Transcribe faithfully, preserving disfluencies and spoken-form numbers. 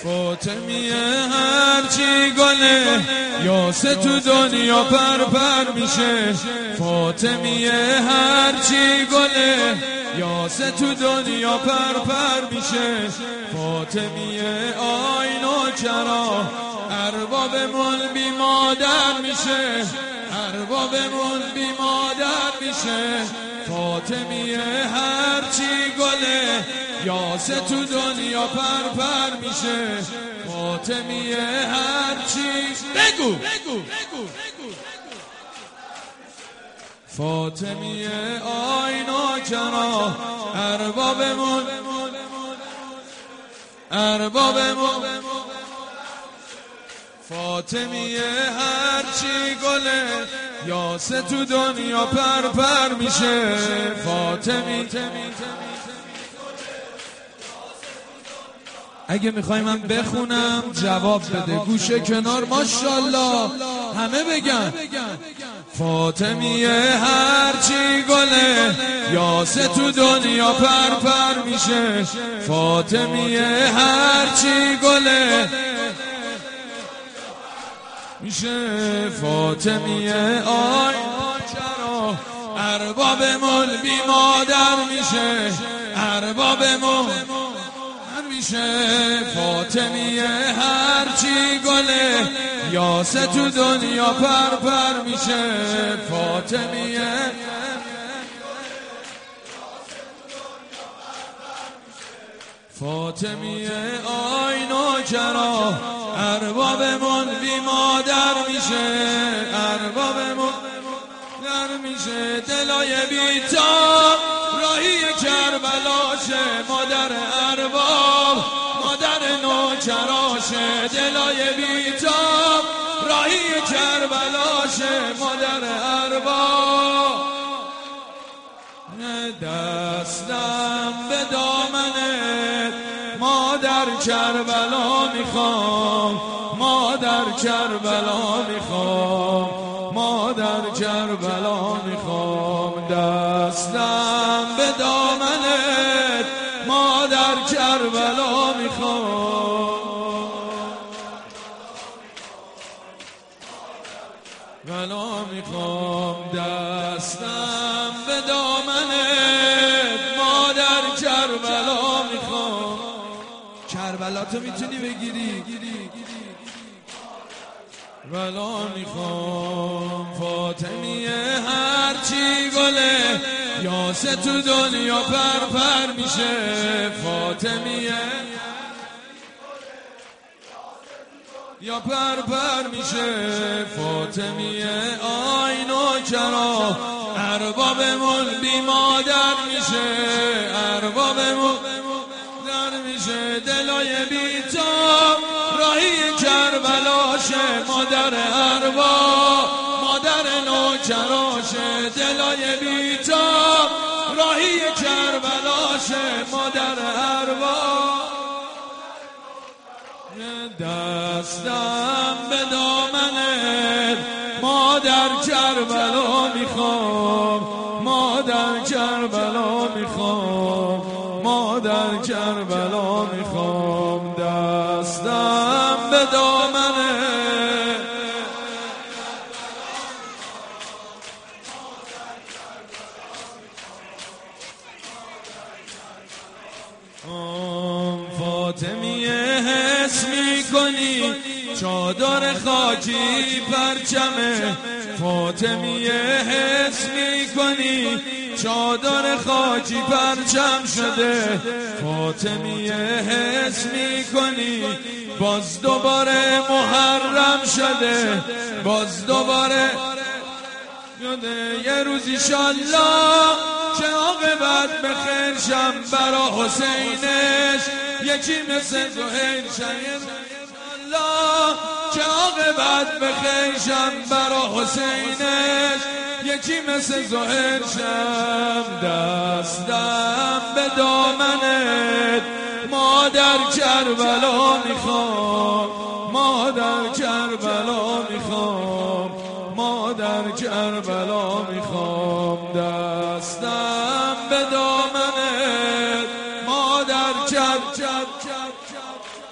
فاطمیه هرچی گله یاسه تو دنیا پر پر میشه. فاطمیه هرچی گله یاسه تو دنیا پر پر میشه. فاطمیه آین و چرا اربابمون بی مادر میشه. اربابمون بی مادر میشه. فاطمیه هرچی گله یاسه تو دنیا پر پر میشه. فاطمیه هرچی بگو فاطمیه آین و چرا اربابمون اربابمون فاطمیه هرچی گله یاسه تو دنیا پر پر میشه. فاطمی اگه میخوای من بخونم جواب بده. گوشه کنار ماشاءالله همه بگن. فاطمیه هرچی گله یاسه تو دنیا پر پر میشه. فاطمیه هرچی گله میشه. فاطمیه آی چرا اربابمون بی مادر میشه. اربابمون میشه. فاطمیه هرچی گله یاسه تو دنیا پر پر میشه. فاطمیه فاطمیه آین و چرا اربابمون بی مادر میشه. اربابمون در میشه. دلای بی‌تاب راهی کربلاشه. مادر ارباب مادر نوچراشه. دلای بی‌تاب راهی کربلاشه. مادر ارباب دستم به دامنت مادر کربلا میخوام. مادر کربلا میخوام. مادر کربلا میخوام. دستم به دامنت مادر کربلا میخوام. بلا میخوام. دستم به دامنت مادر کربلا میخوام. کربلا تو میتونی بگیری. بلا میخوام. فاطمیه هرچی گله یاسه تو دنیا پر پر میشه. فاطمیه یا پر پر میشه. فاطمیه آین و چرا اربابمون بی مادر میشه. اربابمون در میشه. دلای بی‌تاب راهی کربلاشه. مادر ارباب مادر نوچراشه. دلای بی‌تاب راهی کربلاشه. مادر ارباب دستم به دامنت مادر کربلا میخوام. مادر کربلا میخوام. مادر کربلا میخوام. دستم به دامنت فاطمیه حس میکنی چادر خاکی پرچمه. فاطمیه حس میکنی چادر خاکی پرچم شده. فاطمیه حس میکنی باز دوباره محرم شده. باز دوباره یه روز ایشالله چه عاقبت به خیر شم برا حسینش. یکی مثل زهیر شهید الله چه عاقبت به خیر شم برا حسینش. یکی مثل زهیر شم. دستم به دامنت مادر کربلا میخوام. مادر کربلا میخوام. مادر کربلا میخوام. دستم به دامنت مادر کربلا